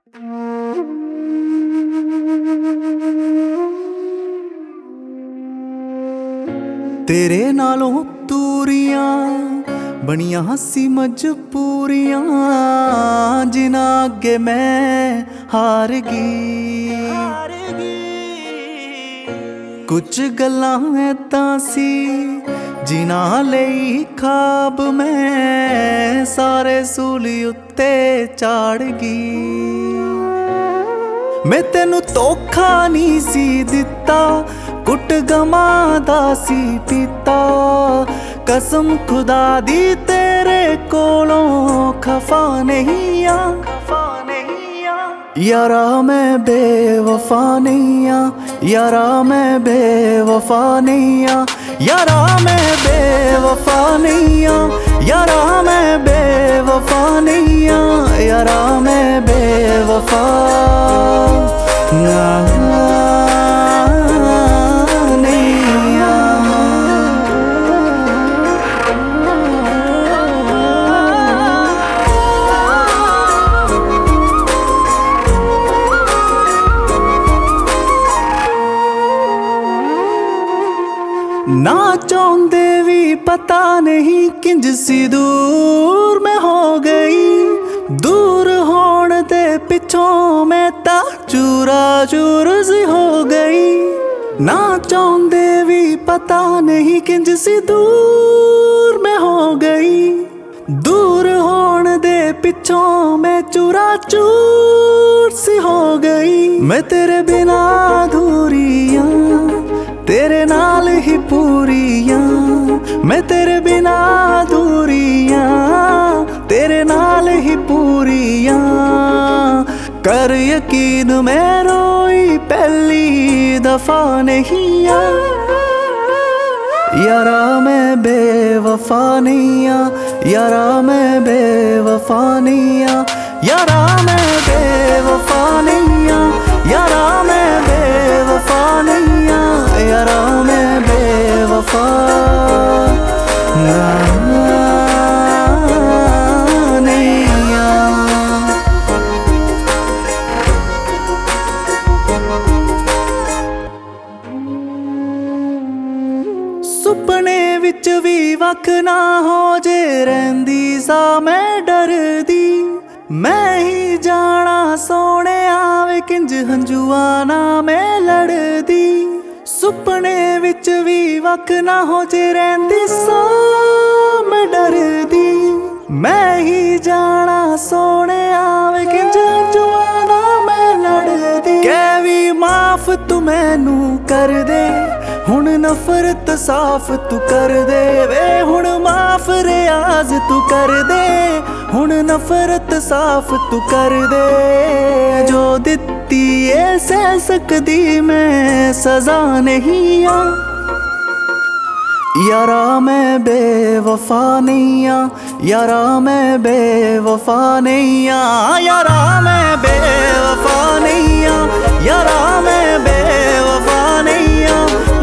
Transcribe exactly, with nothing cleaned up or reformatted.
तेरे नालों तूरियां बनिया हसी मजबूरियां जिना अगे मैं हार गई। कुछ गल्लां ऐदां सी जिना लई खाब मैं सारे सूली उत्ते चाड़ गई। मैं तेनू धोखा नहीं सी दिता कुट गमा दा सी पीता कसम खुदा दी तेरे कोलों खफा नहीं आ यारा मैं बेवफा नहीं आ यारा मैं बेवफा नहीं आ यारा मैं बेवफा नहीं आ यारा मैं बेवफा नहीं आ यारा मैं बेवफा ना ना चाहते भी पता नहीं किंज सी दूर मैं हो गई। दूर होने दे पिछों मैं ता चूरा चूर सी हो गई। ना चाहते भी पता नहीं किंज सी दूर मैं हो गई। दूर होने दे पिछों मैं चूरा चूर सी हो गई। मैं तेरे बिना अधूरियां तेरे नाल ही पूरियां मैं तेरे बिना अधूरियां तेरे नाल ही पूरियां कर यकीन मैं रोई पहली दफा नहीं आ यारा मैं बेवफा नहीं आ यारा मैं बेवफा नहीं आ यारा मैं बेवफा नहीं आ यारा मैं बेवफा नहीं आ यारा मैं बेवफा नहीं आ। सुपने विच भी वख ना हो जे रहिंदी सा मैं डरदी। मैं ही जाना सोने आवे किंज हंजुआ ना मैं लड़दी। सुपने विच भी वख ना हो जे रहिंदी सा मैं डरदी। मैं ही जाना सोने आवे किंज हंजुआ ना मैं लड़दी। कह भी माफ तू मैनू कर दे हुण नफरत साफ तू कर दे वे हुण माफ रियाज तू कर दे हुण नफरत साफ तू कर दे। जो दित्ती ऐ सह सकदी मैं सजा नहीं आ यारा मैं बेवफा नहीं आ यारा मैं बेवफा नहीं आ यारा मैं बेवफा नहीं आ यारा मैं बेवफा नहीं आ